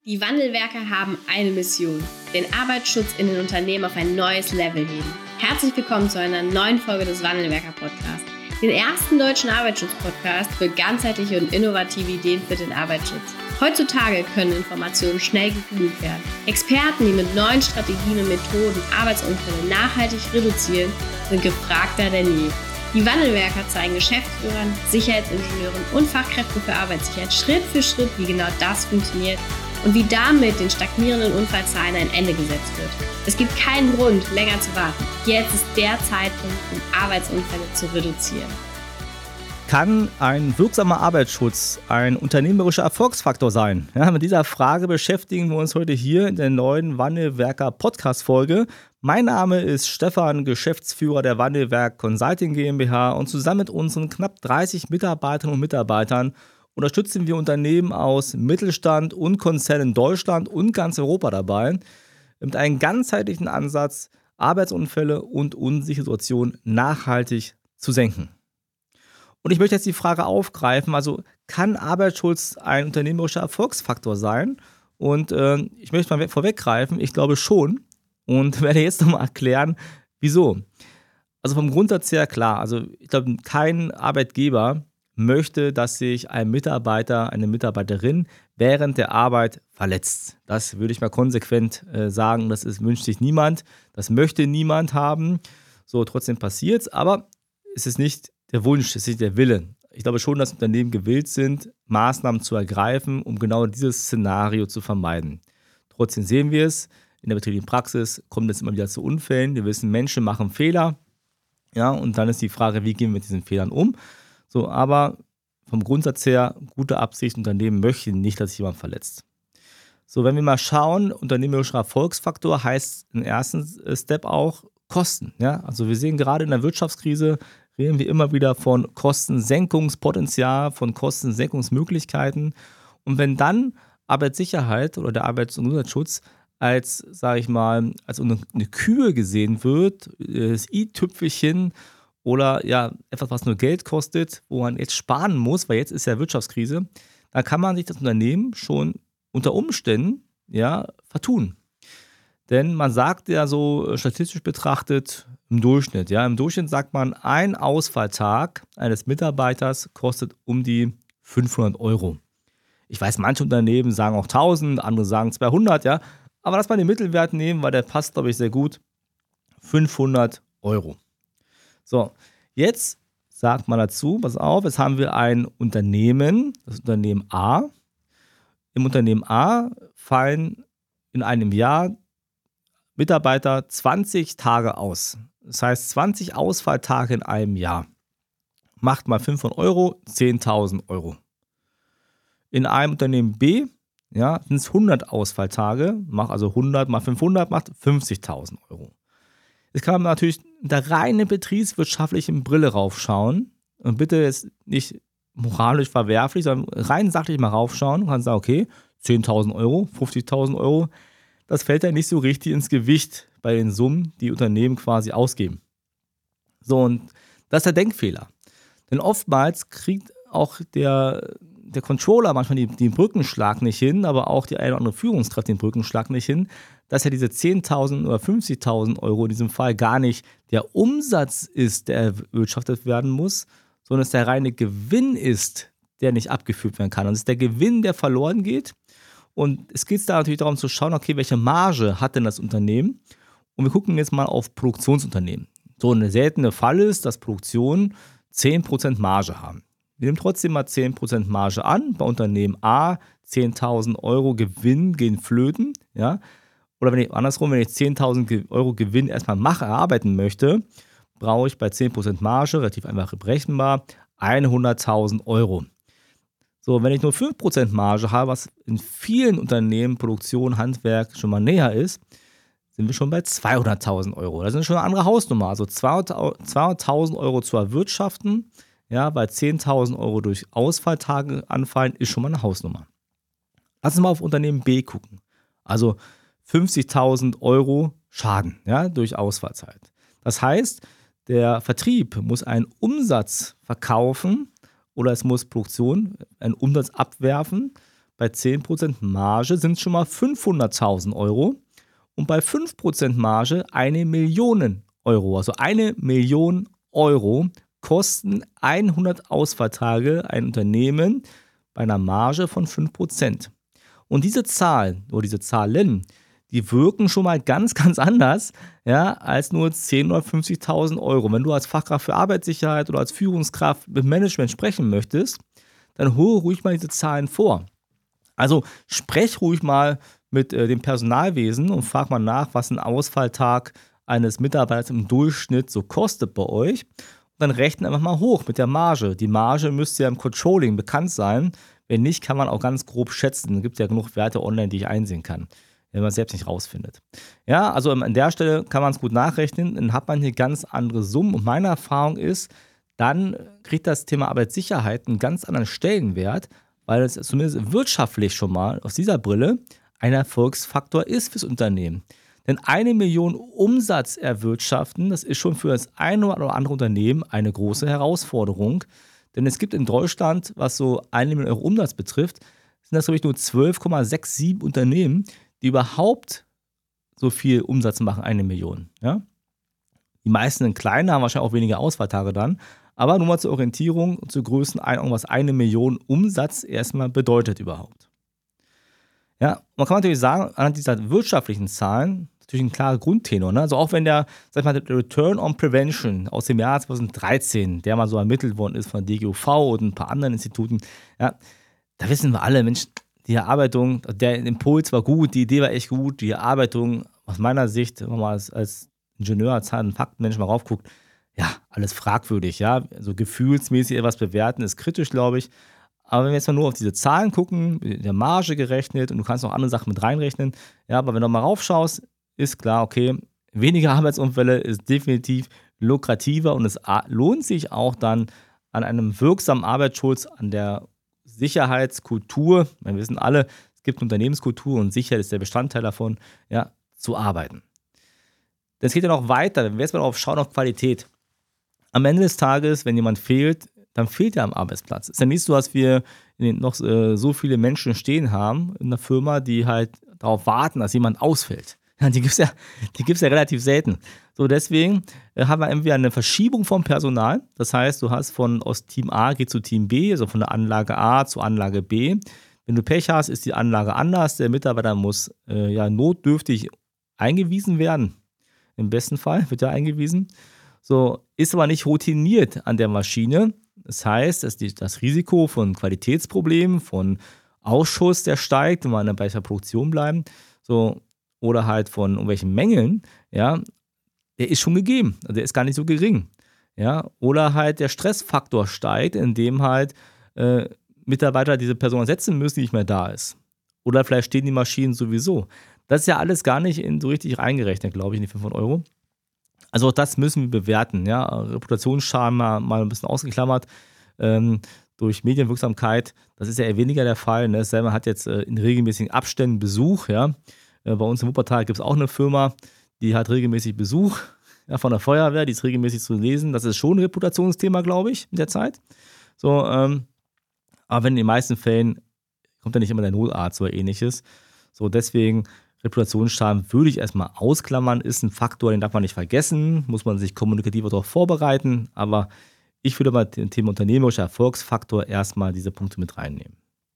Die Wandelwerker haben eine Mission: den Arbeitsschutz in den Unternehmen auf ein neues Level heben. Herzlich willkommen zu einer neuen Folge des Wandelwerker-Podcasts, den ersten deutschen Arbeitsschutz-Podcast für ganzheitliche und innovative Ideen für den Arbeitsschutz. Heutzutage können Informationen schnell gegoogelt werden. Experten, die mit neuen Strategien und Methoden Arbeitsunfälle nachhaltig reduzieren, sind gefragter denn je. Die Wandelwerker zeigen Geschäftsführern, Sicherheitsingenieuren und Fachkräften für Arbeitssicherheit Schritt für Schritt, wie genau das funktioniert und wie damit den stagnierenden Unfallzahlen ein Ende gesetzt wird. Es gibt keinen Grund, länger zu warten. Jetzt ist der Zeitpunkt, um Arbeitsunfälle zu reduzieren. Kann ein wirksamer Arbeitsschutz ein unternehmerischer Erfolgsfaktor sein? Ja, mit dieser Frage beschäftigen wir uns heute hier in der neuen Wandelwerker-Podcast-Folge. Mein Name ist Stefan, Geschäftsführer der Wandelwerk Consulting GmbH, und zusammen mit unseren knapp 30 Mitarbeiterinnen und Mitarbeitern unterstützen wir Unternehmen aus Mittelstand und Konzernen in Deutschland und ganz Europa dabei, mit einem ganzheitlichen Ansatz Arbeitsunfälle und unsichere Situationen nachhaltig zu senken. Und ich möchte jetzt die Frage aufgreifen, also kann Arbeitsschutz ein unternehmerischer Erfolgsfaktor sein? Und ich möchte mal vorweggreifen, ich glaube schon, und werde jetzt nochmal erklären, wieso. Also vom Grundsatz her klar, also ich glaube, kein Arbeitgeber möchte, dass sich ein Mitarbeiter, eine Mitarbeiterin während der Arbeit verletzt. Das würde ich mal konsequent sagen, wünscht sich niemand, das möchte niemand haben. So, trotzdem passiert es, aber es ist nicht der Wunsch, es ist nicht der Wille. Ich glaube schon, dass Unternehmen gewillt sind, Maßnahmen zu ergreifen, um genau dieses Szenario zu vermeiden. Trotzdem sehen wir es, in der betrieblichen Praxis kommt es immer wieder zu Unfällen. Wir wissen, Menschen machen Fehler, ja, und dann ist die Frage, wie gehen wir mit diesen Fehlern um? So, aber vom Grundsatz her, gute Absicht, Unternehmen möchten nicht, dass sich jemand verletzt. So, wenn wir mal schauen, unternehmerischer Erfolgsfaktor heißt im ersten Step auch Kosten. Ja? Also wir sehen gerade in der Wirtschaftskrise, reden wir immer wieder von Kostensenkungspotenzial, von Kostensenkungsmöglichkeiten. Und wenn dann Arbeitssicherheit oder der Arbeits- und Gesundheitsschutz als, sage ich mal, als eine Kür gesehen wird, das i-Tüpfelchen, oder ja, etwas, was nur Geld kostet, wo man jetzt sparen muss, weil jetzt ist ja Wirtschaftskrise, dann kann man sich das Unternehmen schon unter Umständen ja vertun. Denn man sagt ja so statistisch betrachtet im Durchschnitt, ja, im Durchschnitt sagt man, ein Ausfalltag eines Mitarbeiters kostet um die 500 Euro. Ich weiß, manche Unternehmen sagen auch 1000, andere sagen 200, ja, aber lass mal den Mittelwert nehmen, weil der passt, glaube ich, sehr gut. 500 Euro. So, jetzt sagt man dazu, pass auf, jetzt haben wir ein Unternehmen, das Unternehmen A. Im Unternehmen A fallen in einem Jahr Mitarbeiter 20 Tage aus. Das heißt, 20 Ausfalltage in einem Jahr. Macht mal 500 Euro, 10.000 Euro. In einem Unternehmen B, ja, sind es 100 Ausfalltage, macht also 100 mal 500, macht 50.000 Euro. Jetzt kann man natürlich der reine betriebswirtschaftlichen Brille raufschauen und bitte jetzt nicht moralisch verwerflich, sondern rein sachlich mal raufschauen und kann sagen, okay, 10.000 Euro, 50.000 Euro, das fällt ja nicht so richtig ins Gewicht bei den Summen, die Unternehmen quasi ausgeben. So, und das ist der Denkfehler. Denn oftmals kriegt auch der Controller manchmal den Brückenschlag nicht hin, aber auch die eine oder andere Führungskraft den Brückenschlag nicht hin, dass ja diese 10.000 oder 50.000 Euro in diesem Fall gar nicht der Umsatz ist, der erwirtschaftet werden muss, sondern es der reine Gewinn ist, der nicht abgeführt werden kann. Und es ist der Gewinn, der verloren geht. Und es geht da natürlich darum zu schauen, okay, welche Marge hat denn das Unternehmen? Und wir gucken jetzt mal auf Produktionsunternehmen. So, ein seltener Fall ist, dass Produktionen 10% Marge haben. Wir nehmen trotzdem mal 10% Marge an. Bei Unternehmen A 10.000 Euro Gewinn gehen flöten. Ja? Oder wenn ich 10.000 Euro Gewinn erstmal erarbeiten möchte, brauche ich bei 10% Marge, relativ einfach berechenbar, 100.000 Euro. So, wenn ich nur 5% Marge habe, was in vielen Unternehmen, Produktion, Handwerk schon mal näher ist, sind wir schon bei 200.000 Euro. Das ist schon eine andere Hausnummer. Also 200.000 Euro zu erwirtschaften, ja, bei 10.000 Euro durch Ausfalltage anfallen, ist schon mal eine Hausnummer. Lass uns mal auf Unternehmen B gucken. Also 50.000 Euro Schaden, ja, durch Ausfallzeit. Das heißt, der Vertrieb muss einen Umsatz verkaufen oder es muss Produktion einen Umsatz abwerfen, bei 10% Marge sind es schon mal 500.000 Euro und bei 5% Marge 1 Million Euro. Also 1 Million Euro kosten 100 Ausfalltage ein Unternehmen bei einer Marge von 5%. Und diese Zahlen oder diese Zahlen, die wirken schon mal ganz, ganz anders, ja, als nur 10.000 oder 50.000 Euro. Wenn du als Fachkraft für Arbeitssicherheit oder als Führungskraft mit Management sprechen möchtest, dann hole ruhig mal diese Zahlen vor. Also sprech ruhig mal mit dem Personalwesen und frag mal nach, was ein Ausfalltag eines Mitarbeiters im Durchschnitt so kostet bei euch. Und dann rechnen einfach mal hoch mit der Marge. Die Marge müsste ja im Controlling bekannt sein. Wenn nicht, kann man auch ganz grob schätzen. Es gibt ja genug Werte online, die ich einsehen kann, wenn man es selbst nicht rausfindet. Ja, also an der Stelle kann man es gut nachrechnen, dann hat man hier ganz andere Summen. Und meine Erfahrung ist, dann kriegt das Thema Arbeitssicherheit einen ganz anderen Stellenwert, weil es zumindest wirtschaftlich schon mal aus dieser Brille ein Erfolgsfaktor ist fürs Unternehmen. Denn 1 Million Umsatz erwirtschaften, das ist schon für das eine oder andere Unternehmen eine große Herausforderung. Denn es gibt in Deutschland, was so 1 Million Euro Umsatz betrifft, sind das, glaube ich, nur 12,67 Unternehmen, die überhaupt so viel Umsatz machen, 1 Million. Ja? Die meisten sind kleiner, haben wahrscheinlich auch weniger Ausfalltage dann. Aber nur mal zur Orientierung und zur Größenordnung, was 1 Million Umsatz erstmal bedeutet überhaupt. Ja, man kann natürlich sagen, anhand dieser wirtschaftlichen Zahlen, natürlich ein klarer Grundtenor. Ne? Also auch wenn der Return on Prevention aus dem Jahr 2013, der mal so ermittelt worden ist von der DGUV und ein paar anderen Instituten, ja, da wissen wir alle, Mensch, die Erarbeitung, der Impuls war gut, die Idee war echt gut, die Erarbeitung aus meiner Sicht, wenn man mal als Ingenieur, als Zahlen- und Faktenmensch mal raufguckt, ja, alles fragwürdig, ja, also gefühlsmäßig etwas bewerten ist kritisch, glaube ich. Aber wenn wir jetzt mal nur auf diese Zahlen gucken, mit der Marge gerechnet und du kannst noch andere Sachen mit reinrechnen, ja, aber wenn du mal raufschaust, ist klar, okay, weniger Arbeitsunfälle ist definitiv lukrativer und es lohnt sich auch dann an einem wirksamen Arbeitsschutz, an der Sicherheitskultur, wir wissen alle, es gibt Unternehmenskultur und Sicherheit ist der Bestandteil davon, ja, zu arbeiten. Das geht ja noch weiter, wenn wir jetzt mal darauf schauen, auf Qualität. Am Ende des Tages, wenn jemand fehlt, dann fehlt er am Arbeitsplatz. Es ist ja nicht so, dass wir noch so viele Menschen stehen haben in einer Firma, die halt darauf warten, dass jemand ausfällt. Ja, die gibt's ja relativ selten. So, deswegen haben wir entweder eine Verschiebung vom Personal. Das heißt, du hast aus Team A geht zu Team B, also von der Anlage A zu Anlage B. Wenn du Pech hast, ist die Anlage anders. Der Mitarbeiter muss notdürftig eingewiesen werden. Im besten Fall wird er eingewiesen. So, ist aber nicht routiniert an der Maschine. Das heißt, dass das Risiko von Qualitätsproblemen, von Ausschuss, der steigt, wenn wir bei der Produktion bleiben, so, oder halt von irgendwelchen Mängeln, ja, der ist schon gegeben. Also der ist gar nicht so gering. Ja, oder halt der Stressfaktor steigt, indem halt Mitarbeiter diese Person ersetzen müssen, die nicht mehr da ist. Oder vielleicht stehen die Maschinen sowieso. Das ist ja alles gar nicht so richtig reingerechnet, glaube ich, in die 500 Euro. Also auch das müssen wir bewerten. Ja? Reputationsschaden mal ein bisschen ausgeklammert durch Medienwirksamkeit. Das ist ja eher weniger der Fall. Ne? Selber hat jetzt in regelmäßigen Abständen Besuch. Ja? Bei uns in Wuppertal gibt es auch eine Firma, die hat regelmäßig Besuch von der Feuerwehr, die ist regelmäßig zu lesen. Das ist schon ein Reputationsthema, glaube ich, in der Zeit. So, aber in den meisten Fällen kommt ja nicht immer der Notarzt oder ähnliches. So, deswegen Reputationsschaden würde ich erstmal ausklammern, ist ein Faktor, den darf man nicht vergessen, muss man sich kommunikativer darauf vorbereiten, aber ich würde mal den Thema unternehmerischer Erfolgsfaktor erstmal diese Punkte mit reinnehmen.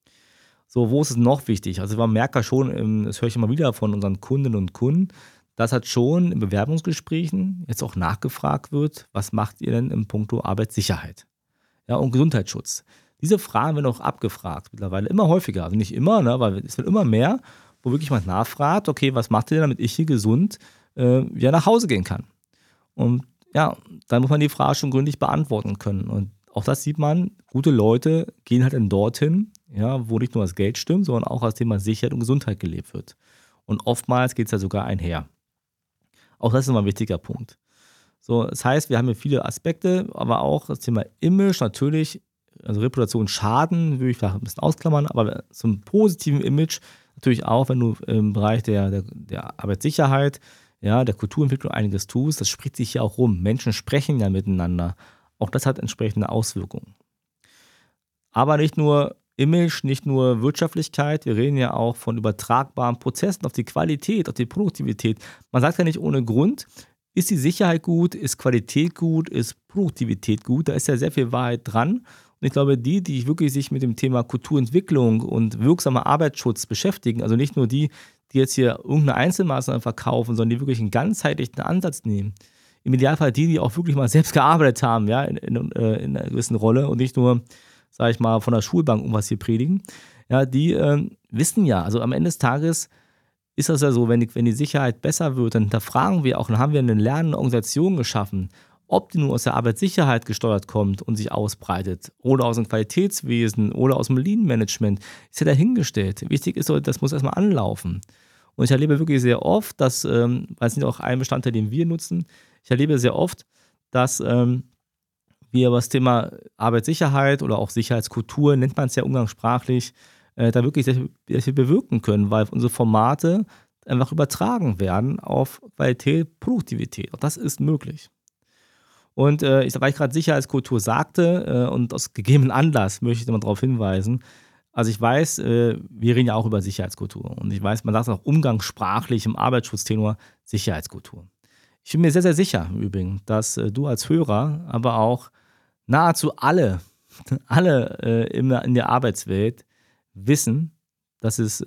So, wo ist es noch wichtig? Also man merkt ja schon, das höre ich immer wieder von unseren Kundinnen und Kunden, dass halt schon in Bewerbungsgesprächen jetzt auch nachgefragt wird, was macht ihr denn im Puncto Arbeitssicherheit, ja, und Gesundheitsschutz. Diese Fragen werden auch abgefragt, mittlerweile immer häufiger, also nicht immer, ne, aber es wird immer mehr, wo wirklich jemand nachfragt, okay, was macht ihr denn, damit ich hier gesund wieder nach Hause gehen kann? Und ja, dann muss man die Frage schon gründlich beantworten können. Und auch das sieht man, gute Leute gehen halt dann dorthin, ja, wo nicht nur das Geld stimmt, sondern auch das Thema Sicherheit und Gesundheit gelebt wird. Und oftmals geht es ja sogar einher. Auch das ist immer ein wichtiger Punkt. So, das heißt, wir haben hier viele Aspekte, aber auch das Thema Image natürlich, also Reputation Schaden, würde ich vielleicht ein bisschen ausklammern, aber zum positiven Image natürlich auch, wenn du im Bereich der Arbeitssicherheit, ja, der Kulturentwicklung einiges tust, das spricht sich ja auch rum. Menschen sprechen ja miteinander. Auch das hat entsprechende Auswirkungen. Aber nicht nur Image, nicht nur Wirtschaftlichkeit, wir reden ja auch von übertragbaren Prozessen auf die Qualität, auf die Produktivität. Man sagt ja nicht ohne Grund, ist die Sicherheit gut, ist Qualität gut, ist Produktivität gut, da ist ja sehr viel Wahrheit dran. Und ich glaube, die wirklich sich mit dem Thema Kulturentwicklung und wirksamer Arbeitsschutz beschäftigen, also nicht nur die jetzt hier irgendeine Einzelmaßnahme verkaufen, sondern die wirklich einen ganzheitlichen Ansatz nehmen. Im Idealfall die auch wirklich mal selbst gearbeitet haben, ja, in einer gewissen Rolle und nicht nur, sage ich mal, von der Schulbank irgendwas hier predigen. Ja, die wissen ja, also am Ende des Tages ist das ja so, wenn die Sicherheit besser wird, dann hinterfragen wir auch, dann haben wir eine lernende Organisation geschaffen, ob die nur aus der Arbeitssicherheit gesteuert kommt und sich ausbreitet oder aus dem Qualitätswesen oder aus dem Lean-Management, ist ja dahingestellt. Wichtig ist, das muss erstmal anlaufen. Und ich erlebe wirklich sehr oft, dass, weil es nicht auch ein Bestandteil, den wir nutzen, ich erlebe sehr oft, dass wir über das Thema Arbeitssicherheit oder auch Sicherheitskultur, nennt man es ja umgangssprachlich, da wirklich sehr viel bewirken können, weil unsere Formate einfach übertragen werden auf Qualität, Produktivität. Auch das ist möglich. Und weil ich gerade Sicherheitskultur sagte und aus gegebenem Anlass möchte ich nochmal darauf hinweisen, also ich weiß, wir reden ja auch über Sicherheitskultur und ich weiß, man sagt auch umgangssprachlich im Arbeitsschutztenor Sicherheitskultur. Ich bin mir sehr, sehr sicher im Übrigen, dass du als Hörer, aber auch nahezu alle in der Arbeitswelt wissen, dass es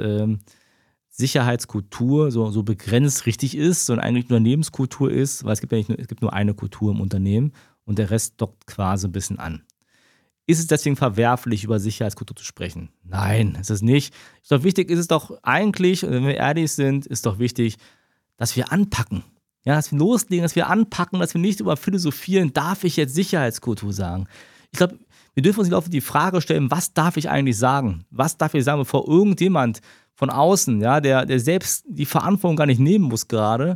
Sicherheitskultur so begrenzt richtig ist, sondern eigentlich nur Unternehmenskultur ist, weil es gibt nur eine Kultur im Unternehmen und der Rest dockt quasi ein bisschen an. Ist es deswegen verwerflich, über Sicherheitskultur zu sprechen? Nein, ist es nicht. Ist doch wichtig, ist es doch eigentlich, wenn wir ehrlich sind, ist doch wichtig, dass wir anpacken. Ja, dass wir loslegen, dass wir anpacken, dass wir nicht über philosophieren, darf ich jetzt Sicherheitskultur sagen? Ich glaube, wir dürfen uns die Frage stellen, was darf ich eigentlich sagen? Was darf ich sagen, bevor irgendjemand von außen, ja, der selbst die Verantwortung gar nicht nehmen muss gerade,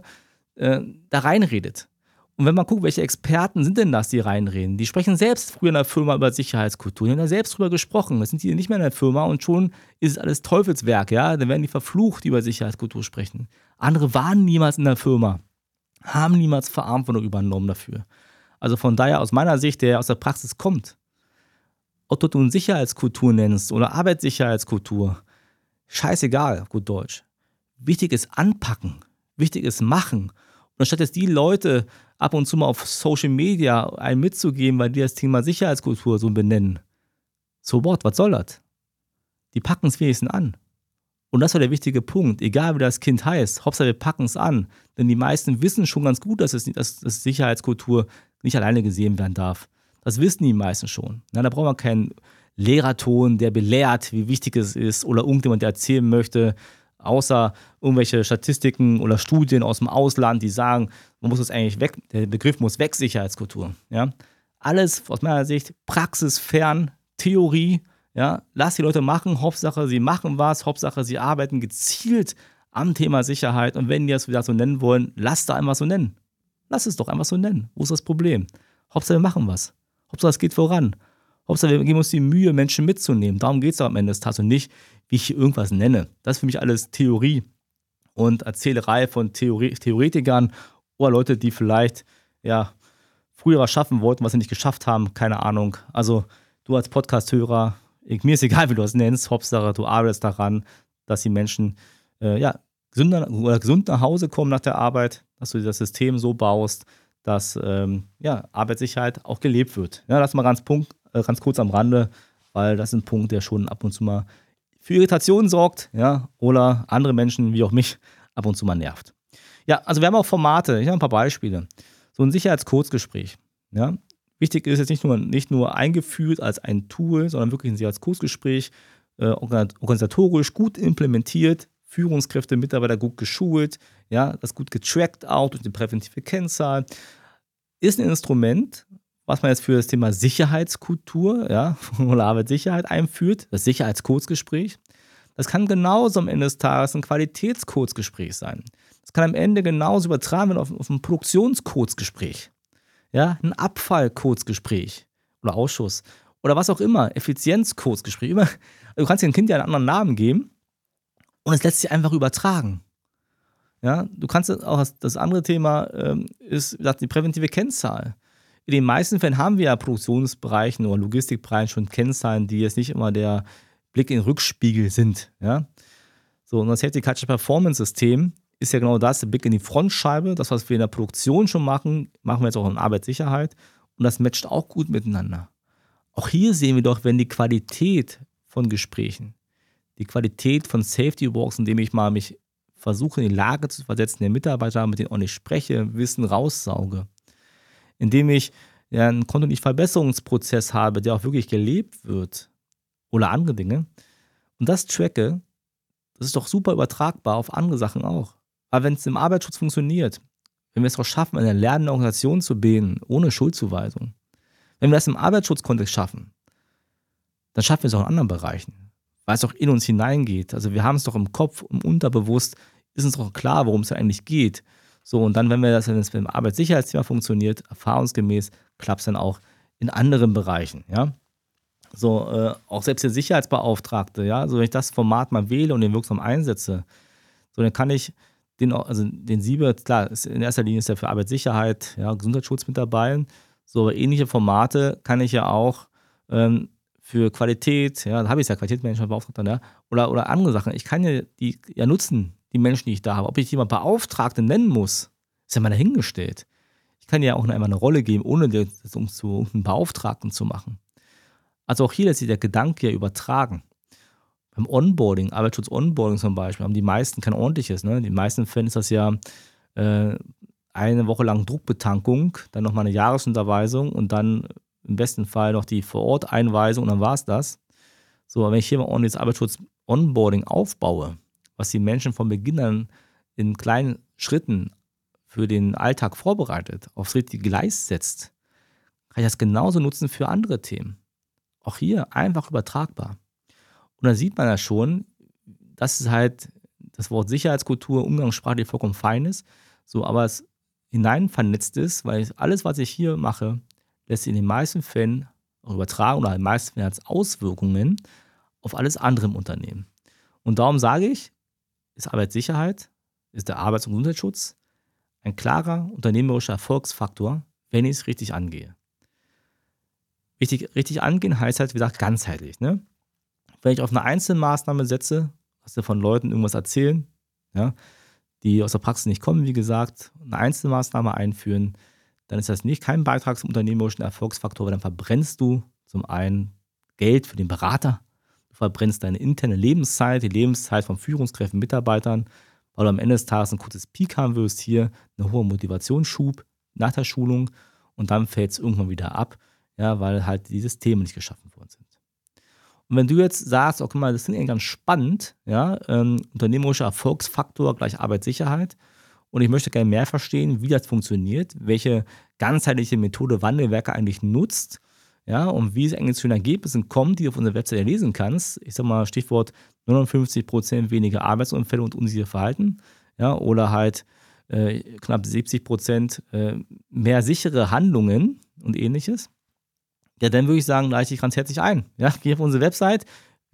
da reinredet? Und wenn man guckt, welche Experten sind denn das, die reinreden? Die sprechen selbst früher in der Firma über Sicherheitskultur. Die haben da selbst drüber gesprochen. Das sind die nicht mehr in der Firma und schon ist es alles Teufelswerk, ja? Dann werden die verflucht, die über Sicherheitskultur sprechen. Andere waren niemals in der Firma, haben niemals Verantwortung übernommen dafür. Also von daher aus meiner Sicht, der aus der Praxis kommt, ob du nun Sicherheitskultur nennst oder Arbeitssicherheitskultur, scheißegal, gut Deutsch. Wichtig ist anpacken, wichtig ist machen. Und anstatt jetzt die Leute ab und zu mal auf Social Media einen mitzugeben, weil die das Thema Sicherheitskultur so benennen, so what, was soll das? Die packen es wenigstens an. Und das war der wichtige Punkt, egal wie das Kind heißt, Hauptsache wir packen es an. Denn die meisten wissen schon ganz gut, dass Sicherheitskultur nicht alleine gesehen werden darf. Das wissen die meisten schon. Na, da braucht man keinen Lehrerton, der belehrt, wie wichtig es ist, oder irgendjemand, der erzählen möchte, außer irgendwelche Statistiken oder Studien aus dem Ausland, die sagen, man muss das eigentlich weg, der Begriff muss weg, Sicherheitskultur. Ja? Alles aus meiner Sicht praxisfern, Theorie. Ja? Lass die Leute machen, Hauptsache sie machen was, Hauptsache sie arbeiten gezielt am Thema Sicherheit. Und wenn die das wieder so nennen wollen, lass da einfach so nennen. Lass es doch einfach so nennen. Wo ist das Problem? Hauptsache wir machen was. Hauptsache es geht voran. Hauptsache wir geben uns die Mühe, Menschen mitzunehmen. Darum geht es am Ende des Tages und nicht, wie ich hier irgendwas nenne. Das ist für mich alles Theorie und Erzählerei von Theoretikern oder Leute, die vielleicht ja früher was schaffen wollten, was sie nicht geschafft haben. Keine Ahnung. Also du als Podcast-Hörer, mir ist egal, wie du das nennst. Hauptsache du arbeitest daran, dass die Menschen gesund nach Hause kommen nach der Arbeit, dass du das System so baust, dass Arbeitssicherheit auch gelebt wird. Ja, das mal ganz kurz am Rande, weil das ist ein Punkt, der schon ab und zu mal für Irritationen sorgt, ja, oder andere Menschen wie auch mich ab und zu mal nervt. Ja, also wir haben auch Formate, ich habe ein paar Beispiele. So ein Sicherheitskurzgespräch, ja. Wichtig ist jetzt nicht nur eingeführt als ein Tool, sondern wirklich ein Sicherheitskurzgespräch, organisatorisch gut implementiert, Führungskräfte, Mitarbeiter gut geschult, ja, das gut getrackt auch durch die präventive Kennzahl. Ist ein Instrument, was man jetzt für das Thema Sicherheitskultur, ja, oder Arbeitssicherheit einführt, das Sicherheitskurzgespräch. Das kann genauso am Ende des Tages ein Qualitätskurzgespräch sein. Das kann am Ende genauso übertragen werden auf ein Produktionskurzgespräch, ja, ein Abfallkurzgespräch oder Ausschuss oder was auch immer, Effizienzkurzgespräch. Du kannst dem Kind ja einen anderen Namen geben und es lässt sich einfach übertragen. Ja, du kannst auch, das andere Thema ist die präventive Kennzahl. In den meisten Fällen haben wir ja Produktionsbereichen oder Logistikbereichen schon Kennzahlen, die jetzt nicht immer der Blick in den Rückspiegel sind. Ja? So, und das Safety Culture Performance System ist ja genau das, der Blick in die Frontscheibe. Das, was wir in der Produktion schon machen, machen wir jetzt auch in Arbeitssicherheit. Und das matcht auch gut miteinander. Auch hier sehen wir doch, wenn die Qualität von Gesprächen, die Qualität von Safety Walks, indem ich mal mich versuche, in die Lage zu versetzen, der Mitarbeiter, mit denen auch nicht spreche, Wissen raussauge, indem ich einen kontinuierlichen Verbesserungsprozess habe, der auch wirklich gelebt wird oder andere Dinge und das tracke, das ist doch super übertragbar auf andere Sachen auch. Aber wenn es im Arbeitsschutz funktioniert, wenn wir es auch schaffen, eine lernende Organisation zu bilden, ohne Schuldzuweisung, wenn wir das im Arbeitsschutzkontext schaffen, dann schaffen wir es auch in anderen Bereichen, weil es auch in uns hineingeht. Also wir haben es doch im Kopf, im Unterbewusst, ist uns doch klar, worum es eigentlich geht. So, und dann, wenn es mit dem Arbeitssicherheitsthema funktioniert, erfahrungsgemäß, klappt es dann auch in anderen Bereichen, ja. So, auch selbst der Sicherheitsbeauftragte, ja, so wenn ich das Format mal wähle und den wirksam einsetze, so dann kann ich den SIBE, klar, in erster Linie ist ja für Arbeitssicherheit, ja, Gesundheitsschutz mit dabei, so, aber ähnliche Formate kann ich ja auch für Qualität, ja, da habe ich es ja, Qualitätsmanagementbeauftragter, ja, oder andere Sachen. Ich kann ja die nutzen, die Menschen, die ich da habe. Ob ich jemand Beauftragte nennen muss, ist ja mal dahingestellt. Ich kann ja auch einmal eine Rolle geben, ohne das zu einem Beauftragten zu machen. Also auch hier lässt sich der Gedanke ja übertragen. Beim Onboarding, Arbeitsschutz-Onboarding zum Beispiel, haben die meisten kein ordentliches. Ne? In den meisten Fällen ist das ja eine Woche lang Druckbetankung, dann nochmal eine Jahresunterweisung und dann im besten Fall noch die Vor-Ort-Einweisung und dann war es das. So, aber wenn ich hier mal ordentliches Arbeitsschutz-Onboarding aufbaue, was die Menschen von Beginn an in kleinen Schritten für den Alltag vorbereitet, aufs richtige Gleis setzt, kann ich das genauso nutzen für andere Themen. Auch hier einfach übertragbar. Und dann sieht man ja schon, dass es halt das Wort Sicherheitskultur umgangssprachlich vollkommen fein ist, so, aber es hinein vernetzt ist, weil alles, was ich hier mache, lässt sich in den meisten Fällen auch übertragen oder in den meisten Fällen als Auswirkungen auf alles andere im Unternehmen. Und darum sage ich, ist Arbeitssicherheit, ist der Arbeits- und Gesundheitsschutz ein klarer unternehmerischer Erfolgsfaktor, wenn ich es richtig angehe. Richtig angehen heißt halt, wie gesagt, ganzheitlich. Ne? Wenn ich auf eine Einzelmaßnahme setze, was wir von Leuten irgendwas erzählen, ja, die aus der Praxis nicht kommen, wie gesagt, eine Einzelmaßnahme einführen, dann ist das nicht kein Beitrag zum unternehmerischen Erfolgsfaktor, weil dann verbrennst du zum einen Geld für den Berater, du verbrennst deine interne Lebenszeit, die Lebenszeit von Führungskräften, Mitarbeitern, weil du am Ende des Tages ein kurzes Peak haben wirst, hier einen hohen Motivationsschub nach der Schulung und dann fällt es irgendwann wieder ab, ja, weil halt die Systeme nicht geschaffen worden sind. Und wenn du jetzt sagst, okay, mal, das ist irgendwie ganz spannend, ja, unternehmerischer Erfolgsfaktor gleich Arbeitssicherheit und ich möchte gerne mehr verstehen, wie das funktioniert, welche ganzheitliche Methode Wandelwerker eigentlich nutzt, ja, und wie es eigentlich zu den Ergebnissen kommt, die du auf unserer Webseite lesen kannst. Ich sag mal, Stichwort 59% weniger Arbeitsunfälle und unsichere Verhalten, ja, oder halt knapp 70% mehr sichere Handlungen und ähnliches. Ja, dann würde ich sagen, lade ich dich ganz herzlich ein. Ja, geh auf unsere Website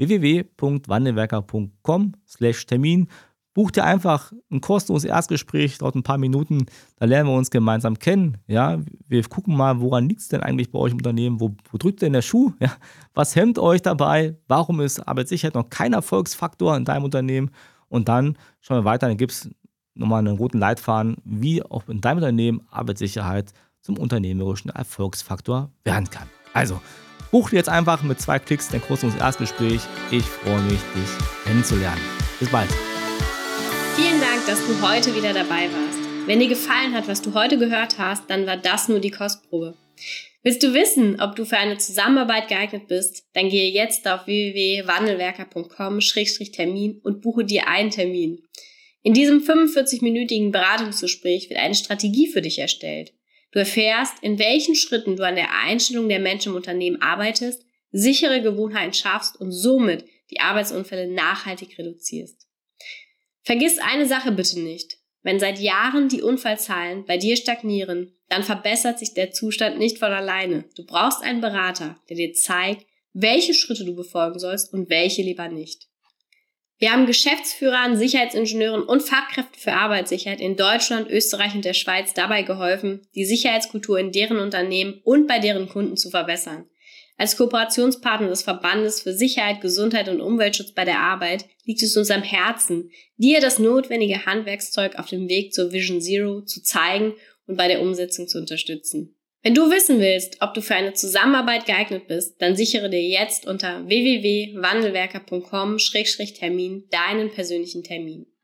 www.wandelwerker.com/Termin. Buch dir einfach ein kostenloses Erstgespräch, dauert ein paar Minuten, da lernen wir uns gemeinsam kennen. Ja, wir gucken mal, woran liegt es denn eigentlich bei euch im Unternehmen, wo drückt denn der Schuh? Ja, was hemmt euch dabei? Warum ist Arbeitssicherheit noch kein Erfolgsfaktor in deinem Unternehmen? Und dann schauen wir weiter, dann gibt es nochmal einen roten Leitfaden, wie auch in deinem Unternehmen Arbeitssicherheit zum unternehmerischen Erfolgsfaktor werden kann. Also, buch dir jetzt einfach mit 2 Klicks dein kostenloses Erstgespräch. Ich freue mich, dich kennenzulernen. Bis bald. Vielen Dank, dass du heute wieder dabei warst. Wenn dir gefallen hat, was du heute gehört hast, dann war das nur die Kostprobe. Willst du wissen, ob du für eine Zusammenarbeit geeignet bist? Dann gehe jetzt auf www.wandelwerker.com/Termin und buche dir einen Termin. In diesem 45-minütigen Beratungsgespräch wird eine Strategie für dich erstellt. Du erfährst, in welchen Schritten du an der Einstellung der Menschen im Unternehmen arbeitest, sichere Gewohnheiten schaffst und somit die Arbeitsunfälle nachhaltig reduzierst. Vergiss eine Sache bitte nicht. Wenn seit Jahren die Unfallzahlen bei dir stagnieren, dann verbessert sich der Zustand nicht von alleine. Du brauchst einen Berater, der dir zeigt, welche Schritte du befolgen sollst und welche lieber nicht. Wir haben Geschäftsführern, Sicherheitsingenieuren und Fachkräften für Arbeitssicherheit in Deutschland, Österreich und der Schweiz dabei geholfen, die Sicherheitskultur in deren Unternehmen und bei deren Kunden zu verbessern. Als Kooperationspartner des Verbandes für Sicherheit, Gesundheit und Umweltschutz bei der Arbeit liegt es uns am Herzen, dir das notwendige Handwerkszeug auf dem Weg zur Vision Zero zu zeigen und bei der Umsetzung zu unterstützen. Wenn du wissen willst, ob du für eine Zusammenarbeit geeignet bist, dann sichere dir jetzt unter www.wandelwerker.com/Termin deinen persönlichen Termin.